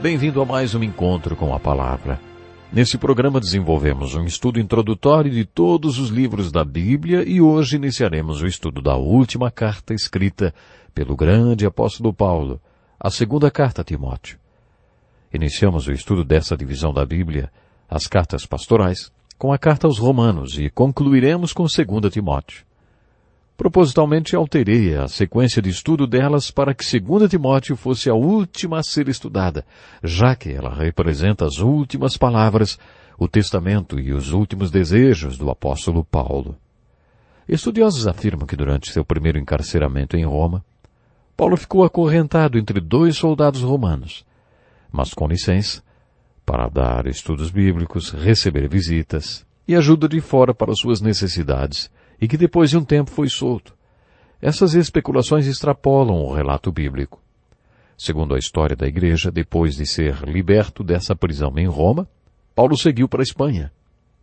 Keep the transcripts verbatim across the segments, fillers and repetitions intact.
Bem-vindo a mais um encontro com a Palavra. Nesse programa desenvolvemos um estudo introdutório de todos os livros da Bíblia e hoje iniciaremos o estudo da última carta escrita pelo grande apóstolo Paulo, a segunda carta a Timóteo. Iniciamos o estudo dessa divisão da Bíblia, as cartas pastorais, com a carta aos Romanos e concluiremos com segunda Timóteo. Propositalmente alterei a sequência de estudo delas para que segunda Timóteo fosse a última a ser estudada, já que ela representa as últimas palavras, o testamento e os últimos desejos do apóstolo Paulo. Estudiosos afirmam que durante seu primeiro encarceramento em Roma, Paulo ficou acorrentado entre dois soldados romanos, mas com licença, para dar estudos bíblicos, receber visitas e ajuda de fora para suas necessidades, e que depois de um tempo foi solto. Essas especulações extrapolam o relato bíblico. Segundo a história da igreja, depois de ser liberto dessa prisão em Roma, Paulo seguiu para a Espanha.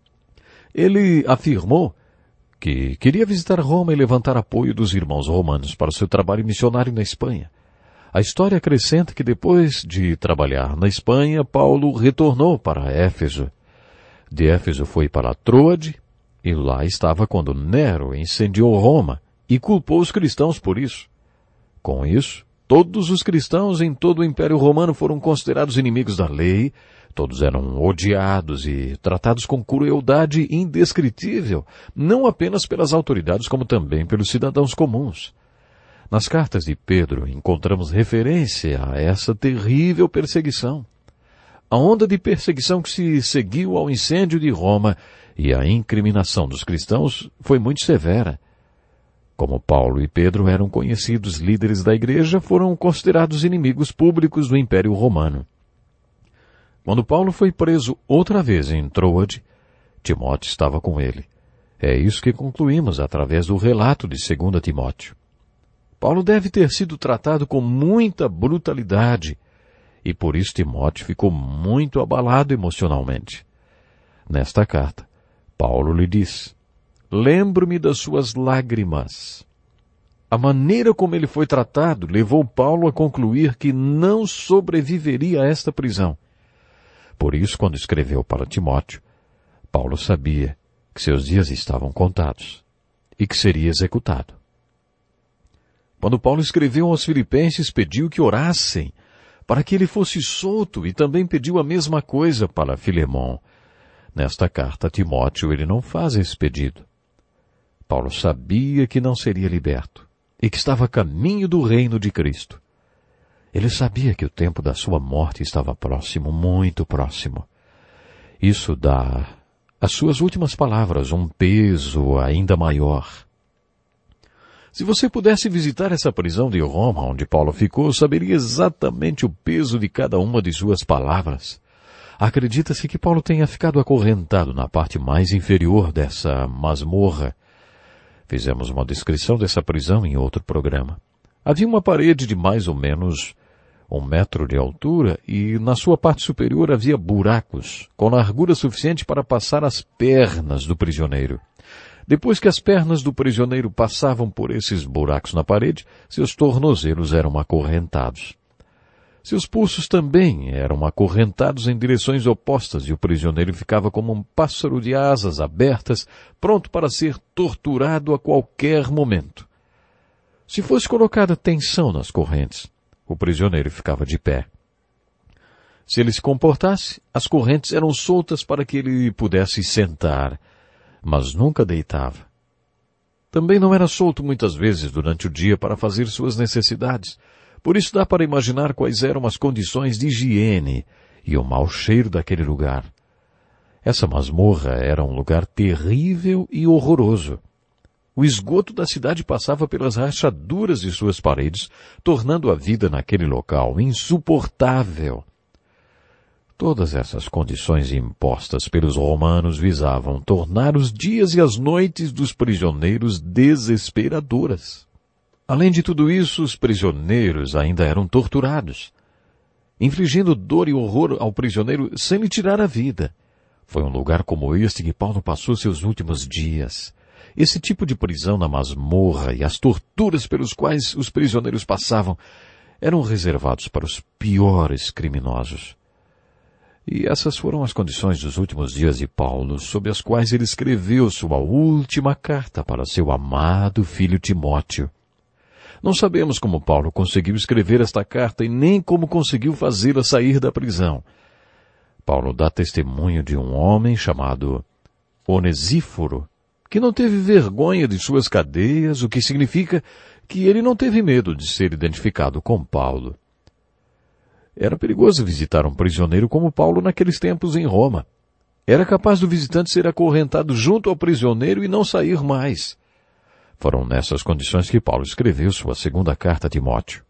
Ele afirmou que queria visitar Roma e levantar apoio dos irmãos romanos para o seu trabalho missionário na Espanha. A história acrescenta que depois de trabalhar na Espanha, Paulo retornou para Éfeso. De Éfeso foi para Troade, e lá estava quando Nero incendiou Roma e culpou os cristãos por isso. Com isso, todos os cristãos em todo o Império Romano foram considerados inimigos da lei, todos eram odiados e tratados com crueldade indescritível, não apenas pelas autoridades como também pelos cidadãos comuns. Nas cartas de Pedro encontramos referência a essa terrível perseguição. A onda de perseguição que se seguiu ao incêndio de Roma e a incriminação dos cristãos foi muito severa. Como Paulo e Pedro eram conhecidos líderes da igreja, foram considerados inimigos públicos do Império Romano. Quando Paulo foi preso outra vez em Troade, Timóteo estava com ele. É isso que concluímos através do relato de segunda Timóteo. Paulo deve ter sido tratado com muita brutalidade, e por isso Timóteo ficou muito abalado emocionalmente. Nesta carta, Paulo lhe diz: lembro-me das suas lágrimas. A maneira como ele foi tratado levou Paulo a concluir que não sobreviveria a esta prisão. Por isso, quando escreveu para Timóteo, Paulo sabia que seus dias estavam contados e que seria executado. Quando Paulo escreveu aos Filipenses, pediu que orassem para que ele fosse solto e também pediu a mesma coisa para Filemão. Nesta carta a Timóteo ele não faz esse pedido. Paulo sabia que não seria liberto e que estava a caminho do reino de Cristo. Ele sabia que o tempo da sua morte estava próximo, muito próximo. Isso dá às suas últimas palavras um peso ainda maior. Se você pudesse visitar essa prisão de Roma onde Paulo ficou, saberia exatamente o peso de cada uma de suas palavras. Acredita-se que Paulo tenha ficado acorrentado na parte mais inferior dessa masmorra. Fizemos uma descrição dessa prisão em outro programa. Havia uma parede de mais ou menos um metro de altura e na sua parte superior havia buracos, com largura suficiente para passar as pernas do prisioneiro. Depois que as pernas do prisioneiro passavam por esses buracos na parede, seus tornozelos eram acorrentados. Seus pulsos também eram acorrentados em direções opostas e o prisioneiro ficava como um pássaro de asas abertas, pronto para ser torturado a qualquer momento. Se fosse colocada tensão nas correntes, o prisioneiro ficava de pé. Se ele se comportasse, as correntes eram soltas para que ele pudesse sentar, mas nunca deitava. Também não era solto muitas vezes durante o dia para fazer suas necessidades. Por isso dá para imaginar quais eram as condições de higiene e o mau cheiro daquele lugar. Essa masmorra era um lugar terrível e horroroso. O esgoto da cidade passava pelas rachaduras de suas paredes, tornando a vida naquele local insuportável. Todas essas condições impostas pelos romanos visavam tornar os dias e as noites dos prisioneiros desesperadoras. Além de tudo isso, os prisioneiros ainda eram torturados, infligindo dor e horror ao prisioneiro sem lhe tirar a vida. Foi um lugar como este que Paulo passou seus últimos dias. Esse tipo de prisão na masmorra e as torturas pelos quais os prisioneiros passavam eram reservados para os piores criminosos. E essas foram as condições dos últimos dias de Paulo, sob as quais ele escreveu sua última carta para seu amado filho Timóteo. Não sabemos como Paulo conseguiu escrever esta carta e nem como conseguiu fazê-la sair da prisão. Paulo dá testemunho de um homem chamado Onesíforo, que não teve vergonha de suas cadeias, o que significa que ele não teve medo de ser identificado com Paulo. Era perigoso visitar um prisioneiro como Paulo naqueles tempos em Roma. Era capaz do visitante ser acorrentado junto ao prisioneiro e não sair mais. Foram nessas condições que Paulo escreveu sua segunda carta a Timóteo.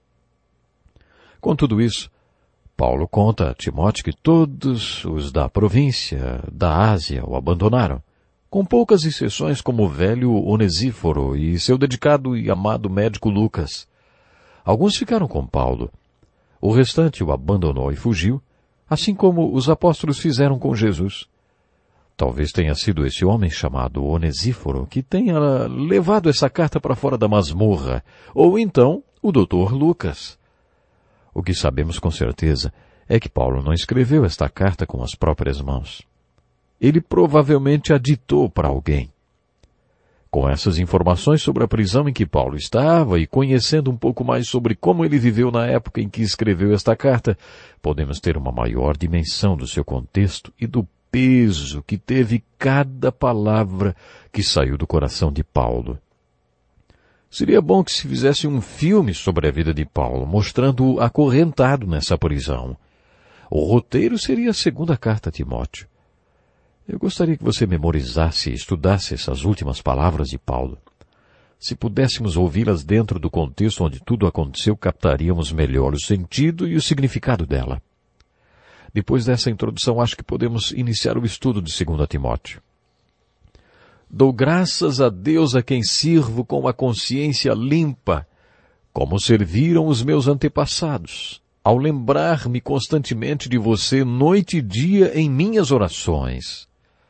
Com tudo isso, Paulo conta a Timóteo que todos os da província da Ásia o abandonaram, com poucas exceções como o velho Onesíforo e seu dedicado e amado médico Lucas. Alguns ficaram com Paulo. O restante o abandonou e fugiu, assim como os apóstolos fizeram com Jesus. Talvez tenha sido esse homem chamado Onesíforo que tenha levado essa carta para fora da masmorra, ou então o doutor Lucas. O que sabemos com certeza é que Paulo não escreveu esta carta com as próprias mãos. Ele provavelmente a ditou para alguém. Com essas informações sobre a prisão em que Paulo estava e conhecendo um pouco mais sobre como ele viveu na época em que escreveu esta carta, podemos ter uma maior dimensão do seu contexto e do peso que teve cada palavra que saiu do coração de Paulo. Seria bom que se fizesse um filme sobre a vida de Paulo, mostrando-o acorrentado nessa prisão. O roteiro seria a segunda carta a Timóteo. Eu gostaria que você memorizasse e estudasse essas últimas palavras de Paulo. Se pudéssemos ouvi-las dentro do contexto onde tudo aconteceu, captaríamos melhor o sentido e o significado dela. Depois dessa introdução, acho que podemos iniciar o estudo de Segunda Timóteo. Dou graças a Deus a quem sirvo com a consciência limpa, como serviram os meus antepassados, ao lembrar-me constantemente de você noite e dia em minhas orações.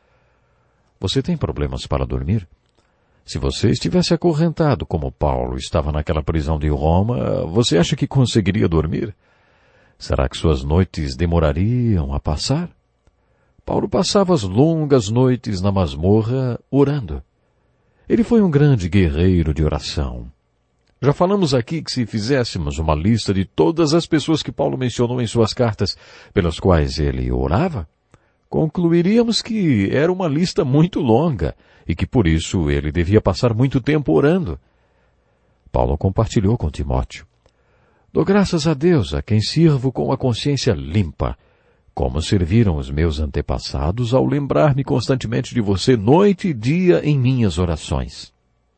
Você tem problemas para dormir? Se você estivesse acorrentado como Paulo estava naquela prisão de Roma, você acha que conseguiria dormir? Será que suas noites demorariam a passar? Paulo passava as longas noites na masmorra orando. Ele foi um grande guerreiro de oração. Já falamos aqui que se fizéssemos uma lista de todas as pessoas que Paulo mencionou em suas cartas pelas quais ele orava, concluiríamos que era uma lista muito longa e que por isso ele devia passar muito tempo orando. Paulo compartilhou com Timóteo. Dou graças a Deus a quem sirvo com a consciência limpa, como serviram os meus antepassados ao lembrar-me constantemente de você noite e dia em minhas orações.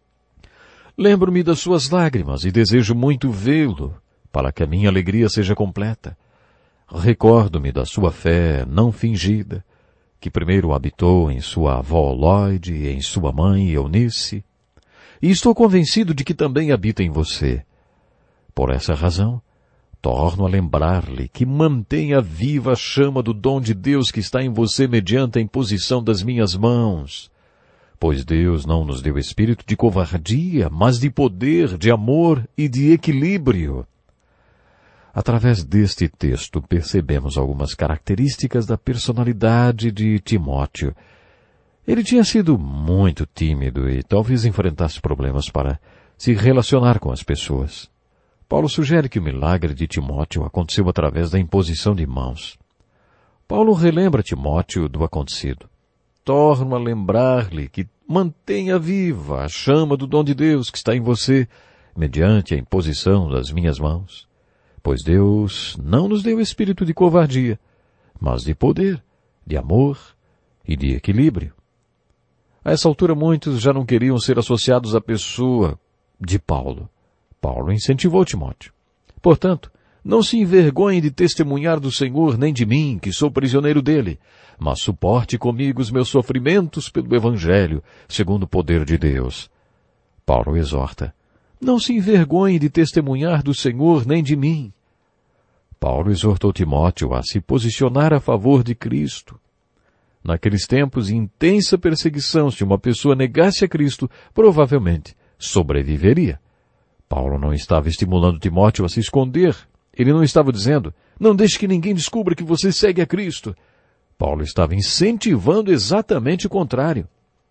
Lembro-me das suas lágrimas e desejo muito vê-lo, para que a minha alegria seja completa. Recordo-me da sua fé não fingida, que primeiro habitou em sua avó Lloyd e em sua mãe Eunice, e estou convencido de que também habita em você. Por essa razão, torno a lembrar-lhe que mantenha viva a chama do dom de Deus que está em você mediante a imposição das minhas mãos, pois Deus não nos deu espírito de covardia, mas de poder, de amor e de equilíbrio. Através deste texto percebemos algumas características da personalidade de Timóteo. Ele tinha sido muito tímido e talvez enfrentasse problemas para se relacionar com as pessoas. Paulo sugere que o milagre de Timóteo aconteceu através da imposição de mãos. Paulo relembra Timóteo do acontecido. Torno a lembrar-lhe que mantenha viva a chama do dom de Deus que está em você, mediante a imposição das minhas mãos. Pois Deus não nos deu espírito de covardia, mas de poder, de amor e de equilíbrio. A essa altura muitos já não queriam ser associados à pessoa de Paulo. Paulo incentivou Timóteo. Portanto, não se envergonhe de testemunhar do Senhor nem de mim, que sou prisioneiro dele, mas suporte comigo os meus sofrimentos pelo Evangelho, segundo o poder de Deus. Paulo exorta. Não se envergonhe de testemunhar do Senhor nem de mim. Paulo exortou Timóteo a se posicionar a favor de Cristo. Naqueles tempos de intensa perseguição, se uma pessoa negasse a Cristo, provavelmente sobreviveria. Paulo não estava estimulando Timóteo a se esconder, Ele não estava dizendo, não deixe que ninguém descubra que você segue a Cristo. Paulo estava incentivando exatamente o contrário.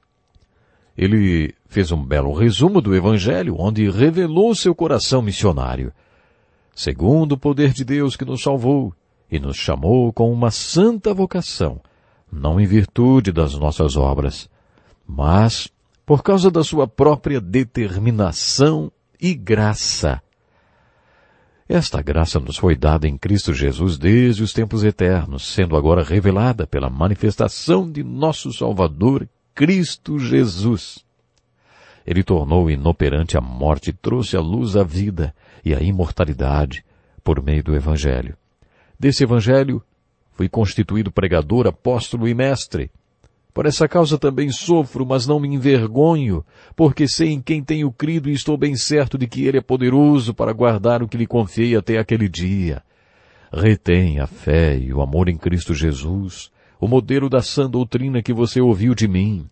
Ele fez um belo resumo do Evangelho, onde revelou seu coração missionário. Segundo o poder de Deus que nos salvou e nos chamou com uma santa vocação, não em virtude das nossas obras, mas por causa da sua própria determinação e graça. Esta graça nos foi dada em Cristo Jesus desde os tempos eternos, sendo agora revelada pela manifestação de nosso Salvador, Cristo Jesus. Ele tornou inoperante a morte e trouxe à luz a vida e a imortalidade por meio do Evangelho. Desse Evangelho, fui constituído pregador, apóstolo e mestre. Por essa causa também sofro, mas não me envergonho, porque sei em quem tenho crido e estou bem certo de que Ele é poderoso para guardar o que lhe confiei até aquele dia. Retém a fé e o amor em Cristo Jesus, o modelo da sã doutrina que você ouviu de mim.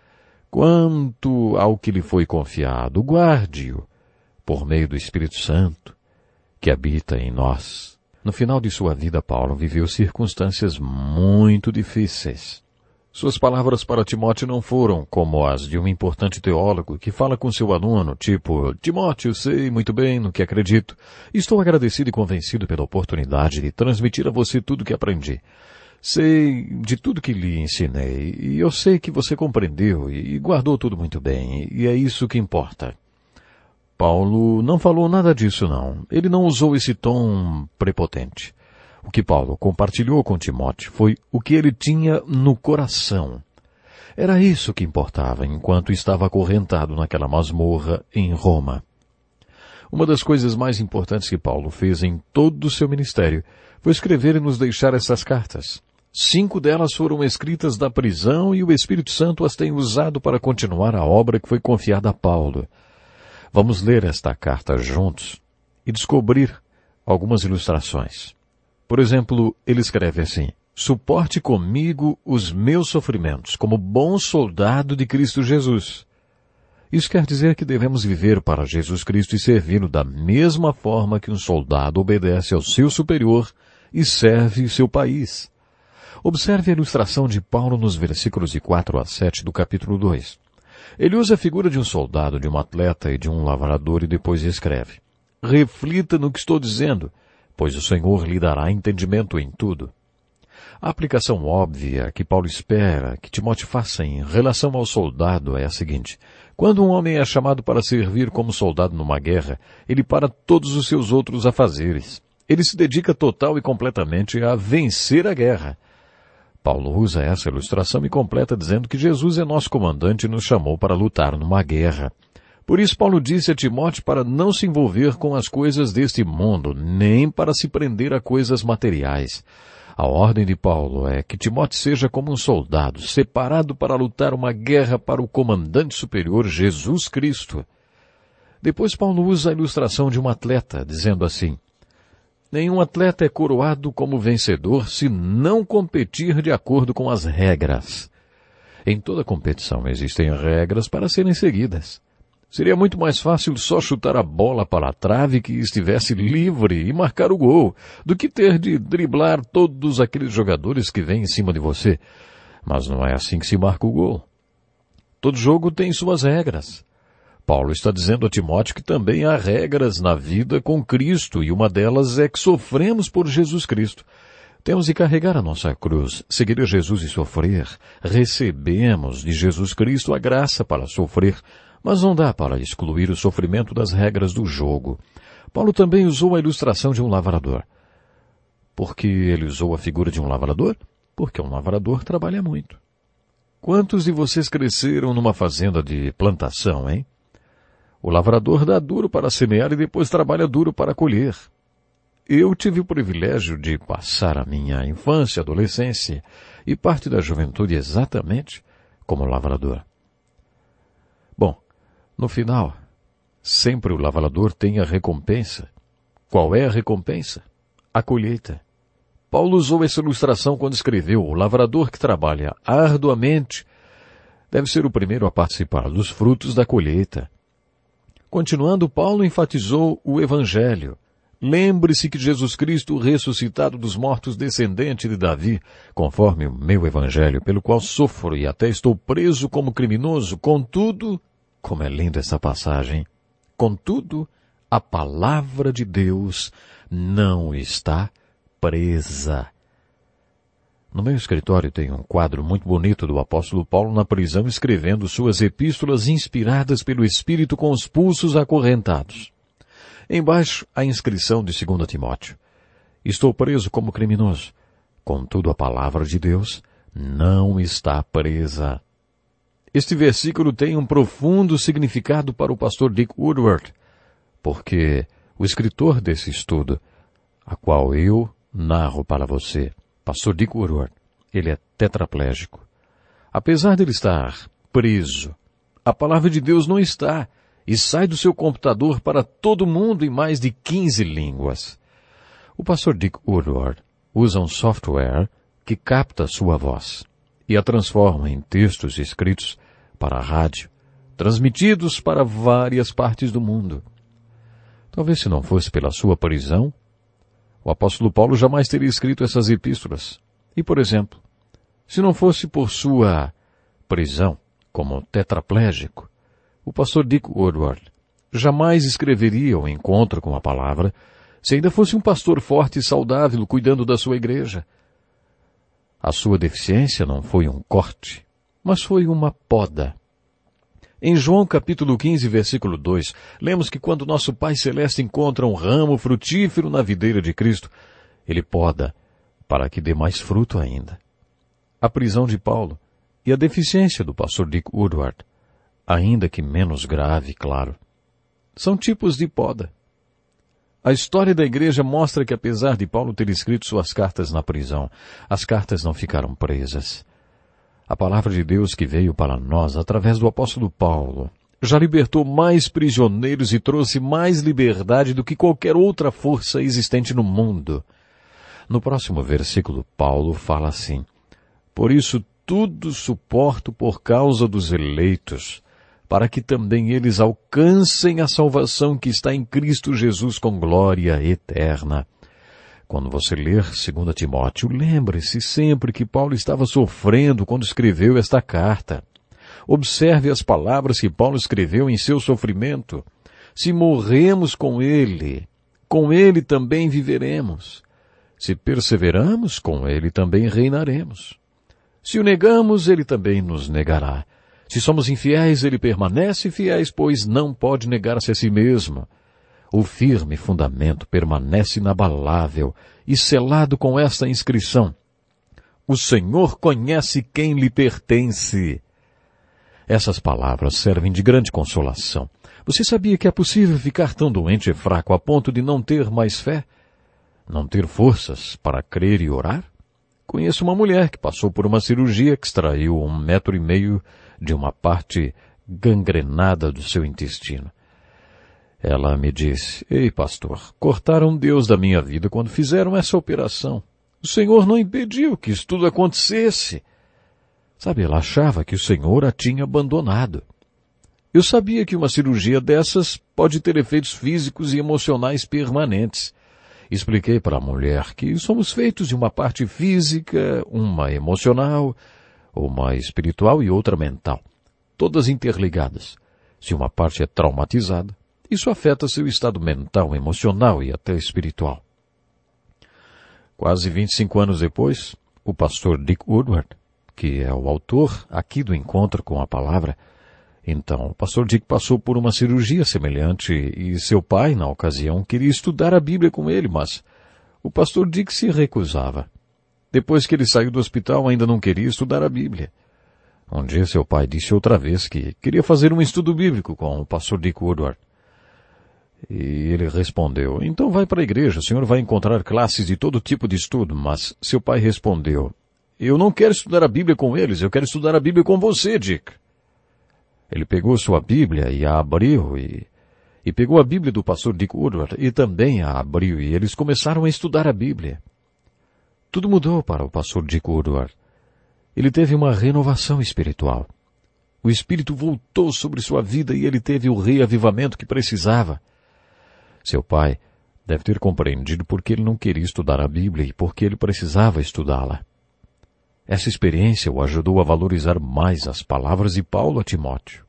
Quanto ao que lhe foi confiado, guarde-o, por meio do Espírito Santo, que habita em nós. No final de sua vida, Paulo viveu circunstâncias muito difíceis. Suas palavras para Timóteo não foram como as de um importante teólogo que fala com seu aluno, tipo, Timóteo, sei muito bem no que acredito. Estou agradecido e convencido pela oportunidade de transmitir a você tudo o que aprendi. Sei de tudo que lhe ensinei, e eu sei que você compreendeu e guardou tudo muito bem, e é isso que importa. Paulo não falou nada disso, não. Ele não usou esse tom prepotente. O que Paulo compartilhou com Timóteo foi o que ele tinha no coração. Era isso que importava enquanto estava acorrentado naquela masmorra em Roma. Uma das coisas mais importantes que Paulo fez em todo o seu ministério foi escrever e nos deixar essas cartas. Cinco delas foram escritas da prisão e o Espírito Santo as tem usado para continuar a obra que foi confiada a Paulo. Vamos ler esta carta juntos e descobrir algumas ilustrações. Por exemplo, ele escreve assim, suporte comigo os meus sofrimentos como bom soldado de Cristo Jesus. Isso quer dizer que devemos viver para Jesus Cristo e servi-lo da mesma forma que um soldado obedece ao seu superior e serve seu país. Observe a ilustração de Paulo nos versículos de quatro a sete do capítulo dois. Ele usa a figura de um soldado, de um atleta e de um lavrador e depois escreve, reflita no que estou dizendo, pois o Senhor lhe dará entendimento em tudo. A aplicação óbvia que Paulo espera que Timóteo faça em relação ao soldado é a seguinte. Quando um homem é chamado para servir como soldado numa guerra, ele para todos os seus outros afazeres. Ele se dedica total e completamente a vencer a guerra. Paulo usa essa ilustração e completa dizendo que Jesus é nosso comandante e nos chamou para lutar numa guerra. Por isso Paulo disse a Timóteo para não se envolver com as coisas deste mundo, nem para se prender a coisas materiais. A ordem de Paulo é que Timóteo seja como um soldado, separado para lutar uma guerra para o comandante superior, Jesus Cristo. Depois Paulo usa a ilustração de um atleta, dizendo assim, nenhum atleta é coroado como vencedor se não competir de acordo com as regras. Em toda competição existem regras para serem seguidas. Seria muito mais fácil só chutar a bola para a trave que estivesse livre e marcar o gol, do que ter de driblar todos aqueles jogadores que vêm em cima de você. Mas não é assim que se marca o gol. Todo jogo tem suas regras. Paulo está dizendo a Timóteo que também há regras na vida com Cristo, e uma delas é que sofremos por Jesus Cristo. Temos de carregar a nossa cruz, seguir a Jesus e sofrer. Recebemos de Jesus Cristo a graça para sofrer, mas não dá para excluir o sofrimento das regras do jogo. Paulo também usou a ilustração de um lavrador. Por que ele usou a figura de um lavrador? Porque um lavrador trabalha muito. Quantos de vocês cresceram numa fazenda de plantação, hein? O lavrador dá duro para semear e depois trabalha duro para colher. Eu tive o privilégio de passar a minha infância, adolescência e parte da juventude exatamente como lavrador. Bom, no final, sempre o lavrador tem a recompensa. Qual é a recompensa? A colheita. Paulo usou essa ilustração quando escreveu, o lavrador que trabalha arduamente deve ser o primeiro a participar dos frutos da colheita. Continuando, Paulo enfatizou o Evangelho. Lembre-se que Jesus Cristo, ressuscitado dos mortos, descendente de Davi, conforme o meu evangelho, pelo qual sofro e até estou preso como criminoso, contudo, como é linda essa passagem, contudo, a palavra de Deus não está presa. No meu escritório tem um quadro muito bonito do apóstolo Paulo na prisão escrevendo suas epístolas inspiradas pelo Espírito com os pulsos acorrentados. Embaixo, a inscrição de Segundo Timóteo. Estou preso como criminoso. Contudo, a palavra de Deus não está presa. Este versículo tem um profundo significado para o pastor Dick Woodward, porque o escritor desse estudo, a qual eu narro para você, pastor Dick Woodward, ele é tetraplégico. Apesar de ele estar preso, a palavra de Deus não está e sai do seu computador para todo mundo em mais de quinze línguas. O pastor Dick Woodward usa um software que capta sua voz e a transforma em textos escritos para a rádio, transmitidos para várias partes do mundo. Talvez se não fosse pela sua prisão, o apóstolo Paulo jamais teria escrito essas epístolas. E, por exemplo, se não fosse por sua prisão como tetraplégico, o pastor Dick Woodward jamais escreveria o encontro com a palavra se ainda fosse um pastor forte e saudável cuidando da sua igreja. A sua deficiência não foi um corte, mas foi uma poda. Em João capítulo quinze, versículo dois, lemos que quando nosso Pai Celeste encontra um ramo frutífero na videira de Cristo, ele poda para que dê mais fruto ainda. A prisão de Paulo e a deficiência do pastor Dick Woodward, ainda que menos grave, claro, são tipos de poda. A história da igreja mostra que apesar de Paulo ter escrito suas cartas na prisão, as cartas não ficaram presas. A palavra de Deus que veio para nós através do apóstolo Paulo já libertou mais prisioneiros e trouxe mais liberdade do que qualquer outra força existente no mundo. No próximo versículo, Paulo fala assim: por isso tudo suporto por causa dos eleitos, para que também eles alcancem a salvação que está em Cristo Jesus com glória eterna. Quando você ler Segundo Timóteo, lembre-se sempre que Paulo estava sofrendo quando escreveu esta carta. Observe as palavras que Paulo escreveu em seu sofrimento. Se morremos com ele, com ele também viveremos. Se perseveramos, com ele também reinaremos. Se o negamos, ele também nos negará. Se somos infiéis, ele permanece fiéis, pois não pode negar-se a si mesmo. O firme fundamento permanece inabalável e selado com esta inscrição: o Senhor conhece quem lhe pertence. Essas palavras servem de grande consolação. Você sabia que é possível ficar tão doente e fraco a ponto de não ter mais fé? Não ter forças para crer e orar? Conheço uma mulher que passou por uma cirurgia que extraiu um metro e meio de uma parte gangrenada do seu intestino. Ela me disse: ei, pastor, cortaram Deus da minha vida quando fizeram essa operação. O Senhor não impediu que isso tudo acontecesse. Sabe, ela achava que o Senhor a tinha abandonado. Eu sabia que uma cirurgia dessas pode ter efeitos físicos e emocionais permanentes. Expliquei para a mulher que somos feitos de uma parte física, uma emocional, uma espiritual e outra mental, todas interligadas. Se uma parte é traumatizada, isso afeta seu estado mental, emocional e até espiritual. Quase vinte e cinco anos depois, o pastor Dick Woodward, que é o autor aqui do Encontro com a Palavra, então, o pastor Dick passou por uma cirurgia semelhante e seu pai, na ocasião, queria estudar a Bíblia com ele, mas o pastor Dick se recusava. Depois que ele saiu do hospital, ainda não queria estudar a Bíblia. Um dia seu pai disse outra vez que queria fazer um estudo bíblico com o pastor Dick Woodward. E ele respondeu: então vai para a igreja, o senhor vai encontrar classes de todo tipo de estudo. Mas seu pai respondeu: eu não quero estudar a Bíblia com eles, eu quero estudar a Bíblia com você, Dick. Ele pegou sua Bíblia e a abriu e, e pegou a Bíblia do pastor Dick Woodward e também a abriu e eles começaram a estudar a Bíblia. Tudo mudou para o pastor Dick Woodward. Ele teve uma renovação espiritual. O Espírito voltou sobre sua vida e ele teve o reavivamento que precisava. Seu pai Deve ter compreendido porque ele não queria estudar a Bíblia e porque ele precisava estudá-la. Essa experiência o ajudou a valorizar mais as palavras de Paulo a Timóteo.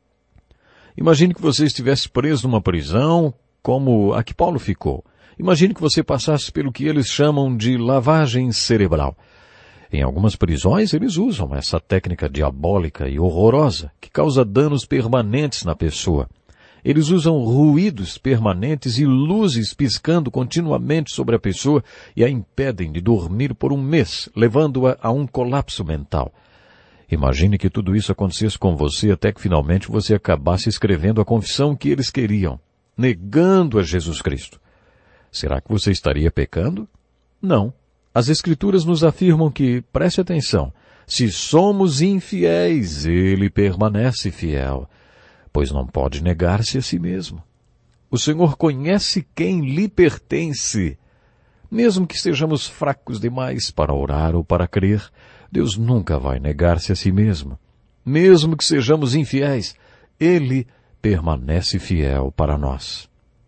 Imagine que você estivesse preso numa prisão como a que Paulo ficou. Imagine que você passasse pelo que eles chamam de lavagem cerebral. Em algumas prisões, eles usam essa técnica diabólica e horrorosa que causa danos permanentes na pessoa. Eles usam ruídos permanentes e luzes piscando continuamente sobre a pessoa e a impedem de dormir por um mês, levando-a a um colapso mental. Imagine que tudo isso acontecesse com você até que finalmente você acabasse escrevendo a confissão que eles queriam, negando a Jesus Cristo. Será que você estaria pecando? Não. As Escrituras nos afirmam que, preste atenção, se somos infiéis, ele permanece fiel, pois não pode negar-se a si mesmo. O Senhor conhece quem lhe pertence. Mesmo que estejamos fracos demais para orar ou para crer, Deus nunca vai negar-se a si mesmo. Mesmo que sejamos infiéis, ele permanece fiel para nós.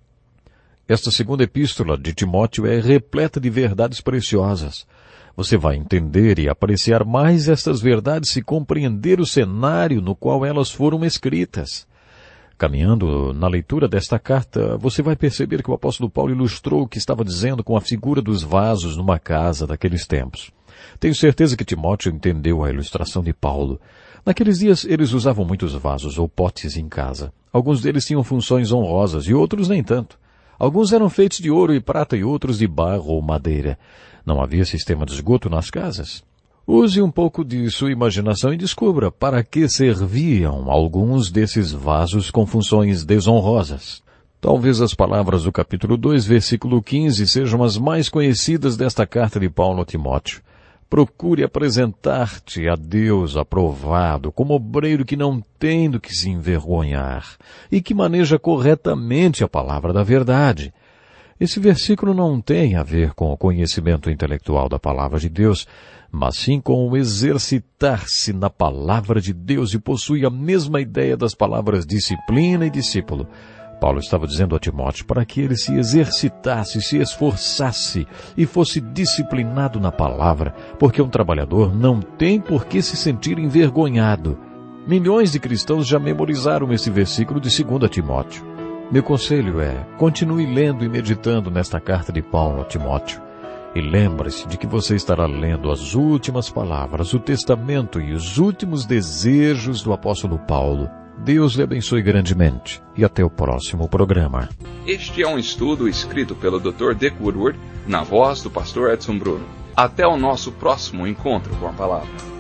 Esta segunda epístola de Timóteo é repleta de verdades preciosas. Você vai entender e apreciar mais estas verdades se compreender o cenário no qual elas foram escritas. Caminhando na leitura desta carta, você vai perceber que o apóstolo Paulo ilustrou o que estava dizendo com a figura dos vasos numa casa daqueles tempos. Tenho certeza que Timóteo entendeu a ilustração de Paulo. Naqueles dias, eles usavam muitos vasos ou potes em casa. Alguns deles tinham funções honrosas e outros nem tanto. Alguns eram feitos de ouro e prata e outros de barro ou madeira. Não havia sistema de esgoto nas casas. Use um pouco de sua imaginação e descubra para que serviam alguns desses vasos com funções desonrosas. Talvez as palavras do capítulo dois, versículo quinze, sejam as mais conhecidas desta carta de Paulo a Timóteo. Procure apresentar-te a Deus aprovado, como obreiro que não tem do que se envergonhar e que maneja corretamente a palavra da verdade. Esse versículo não tem a ver com o conhecimento intelectual da palavra de Deus, mas sim com o exercitar-se na palavra de Deus e possui a mesma ideia das palavras disciplina e discípulo. Paulo estava dizendo a Timóteo para que ele se exercitasse, se esforçasse e fosse disciplinado na palavra, porque um trabalhador não tem por que se sentir envergonhado. Milhões de cristãos já memorizaram esse versículo de Segunda Timóteo. Meu conselho é, continue lendo e meditando nesta carta de Paulo a Timóteo. E lembre-se de que você estará lendo as últimas palavras, o testamento e os últimos desejos do apóstolo Paulo. Deus lhe abençoe grandemente e até o próximo programa. Este é um estudo escrito pelo doutor Dick Woodward, na voz do pastor Edson Bruno. Até o nosso próximo encontro com a palavra.